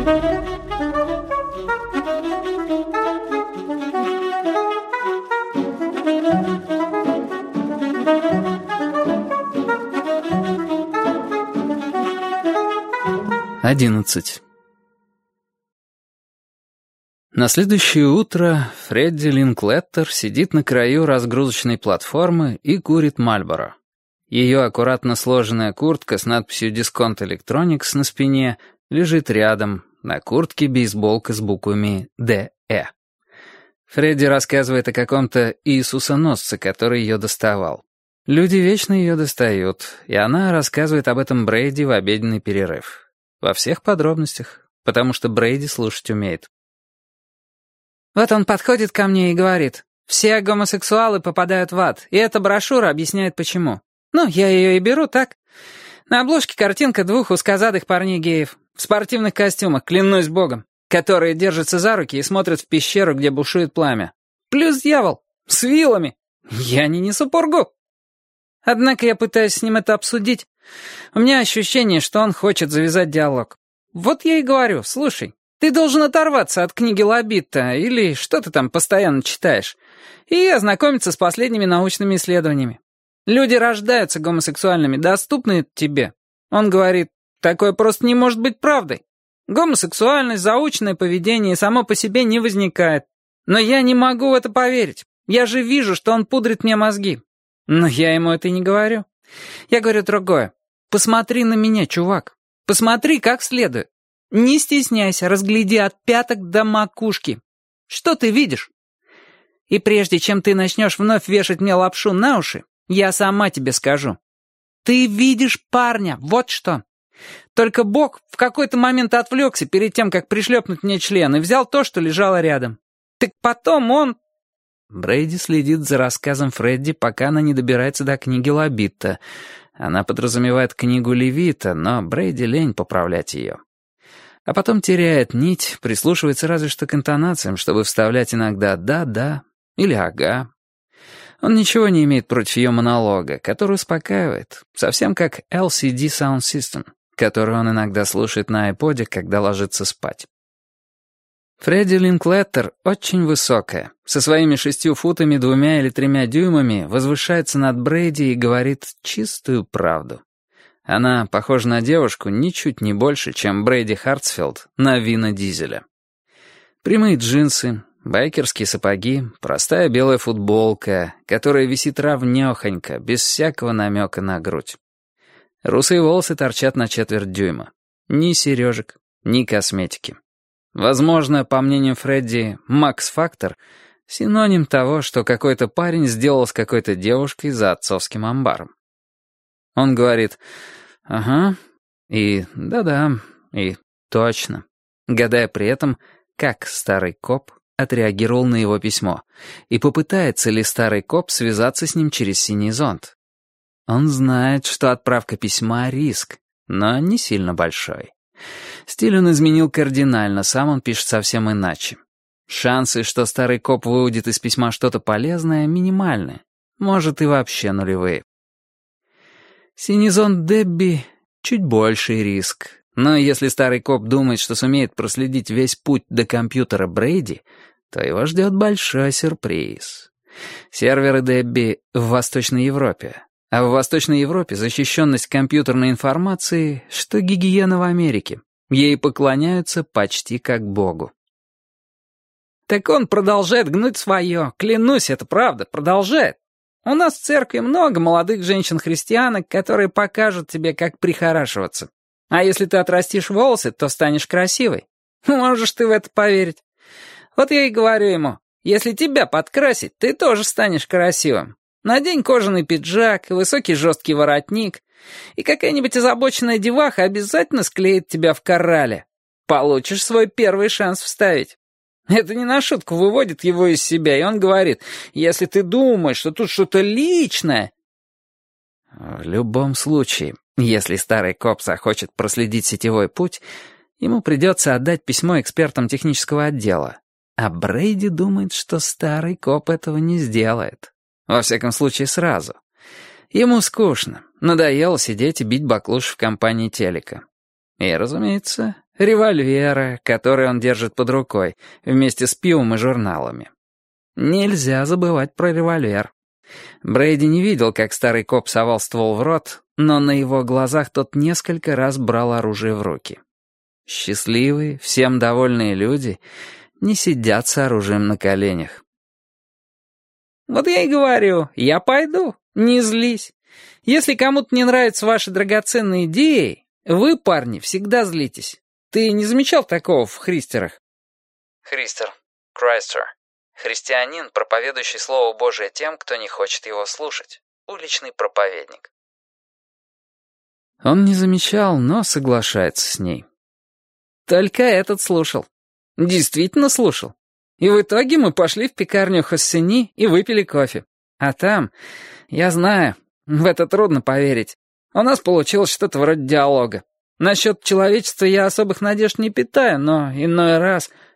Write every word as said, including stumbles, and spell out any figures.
Одиннадцать. На следующее утро Фредди Линклеттер сидит на краю разгрузочной платформы и курит Мальборо. Ее аккуратно сложенная куртка с надписью «Дисконт Электроникс» на спине лежит рядом, на куртке бейсболка с буквами «Д Э». Фредди рассказывает о каком-то Иисусоносце, который ее доставал. Люди вечно ее достают, и она рассказывает об этом Брейди в обеденный перерыв. Во всех подробностях, потому что Брейди слушать умеет. Вот он подходит ко мне и говорит: «Все гомосексуалы попадают в ад, и эта брошюра объясняет, почему». Ну, я ее и беру, так? На обложке картинка двух узкозадых парней-геев в спортивных костюмах, клянусь богом, которые держатся за руки и смотрят в пещеру, где бушует пламя. Плюс дьявол, с вилами. Я не несу пургу. Однако я пытаюсь с ним это обсудить. У меня ощущение, что он хочет завязать диалог. Вот я и говорю: слушай, ты должен оторваться от книги Лоббита или что ты там постоянно читаешь и ознакомиться с последними научными исследованиями. Люди рождаются гомосексуальными, доступны тебе. Он говорит: такое просто не может быть правдой. Гомосексуальность, заученное поведение само по себе не возникает. Но я не могу в это поверить. Я же вижу, что он пудрит мне мозги. Но я ему это не говорю. Я говорю другое. Посмотри на меня, чувак. Посмотри как следует. Не стесняйся, разгляди от пяток до макушки. Что ты видишь? И прежде чем ты начнешь вновь вешать мне лапшу на уши, я сама тебе скажу. Ты видишь парня, вот что. Только Бог в какой-то момент отвлекся перед тем, как пришлепнуть мне член, и взял то, что лежало рядом. Так потом он... Брейди следит за рассказом Фредди, пока она не добирается до книги Лоббита. Она подразумевает книгу Левита, но Брейди лень поправлять ее. А потом теряет нить, прислушивается разве что к интонациям, чтобы вставлять иногда «да-да» или «ага». Он ничего не имеет против ее монолога, который успокаивает, совсем как эл си ди Sound System, который он иногда слушает на айподе, когда ложится спать. Фредди Линклеттер очень высокая, со своими шестью футами, двумя или тремя дюймами, возвышается над Брейди и говорит чистую правду. Она похожа на девушку ничуть не больше, чем Брейди Хартсфилд на Вина Дизеля. Прямые джинсы, байкерские сапоги, простая белая футболка, которая висит ровнёхонько, без всякого намека на грудь. Русые волосы торчат на четверть дюйма. Ни сережек, ни косметики. Возможно, по мнению Фредди, Макс-фактор — синоним того, что какой-то парень сделал с какой-то девушкой за отцовским амбаром. Он говорит «ага» и «да-да» и «точно», гадая при этом, как старый коп отреагировал на его письмо, и попытается ли старый коп связаться с ним через синий зонт. Он знает, что отправка письма — риск, но не сильно большой. Стиль он изменил кардинально, сам он пишет совсем иначе. Шансы, что старый коп выудит из письма что-то полезное, минимальны, может и вообще нулевые. Синий зонт Дебби — чуть больший риск. Но если старый коп думает, что сумеет проследить весь путь до компьютера Брейди, то его ждет большой сюрприз. Серверы Дебби в Восточной Европе. А в Восточной Европе защищенность компьютерной информации, что гигиена в Америке. Ей поклоняются почти как богу. Так он продолжает гнуть свое. Клянусь, это правда, продолжает. У нас в церкви много молодых женщин-христианок, которые покажут тебе, как прихорашиваться. А если ты отрастишь волосы, то станешь красивой. Можешь ты в это поверить. Вот я и говорю ему, если тебя подкрасить, ты тоже станешь красивым. Надень кожаный пиджак, высокий жесткий воротник, и какая-нибудь озабоченная деваха обязательно склеит тебя в корале. Получишь свой первый шанс вставить. Это не на шутку выводит его из себя, и он говорит, если ты думаешь, что тут что-то личное... В любом случае, если старый коп захочет проследить сетевой путь, ему придется отдать письмо экспертам технического отдела. А Брейди думает, что старый коп этого не сделает. Во всяком случае, сразу. Ему скучно. Надоело сидеть и бить баклуши в компании телека. И, разумеется, револьвера, который он держит под рукой, вместе с пивом и журналами. Нельзя забывать про револьвер. Брейди не видел, как старый коп совал ствол в рот, но на его глазах тот несколько раз брал оружие в руки. Счастливые, всем довольные люди не сидят с оружием на коленях. «Вот я и говорю, я пойду, не злись. Если кому-то не нравятся ваши драгоценные идеи, вы, парни, всегда злитесь. Ты не замечал такого в христерах?» Христер, Крайстер. Христианин, проповедующий Слово Божие тем, кто не хочет его слушать. Уличный проповедник. Он не замечал, но соглашается с ней. Только этот слушал. Действительно слушал. И в итоге мы пошли в пекарню Хассени и выпили кофе. А там, я знаю, в это трудно поверить, у нас получилось что-то вроде диалога. Насчет человечества я особых надежд не питаю, но иной раз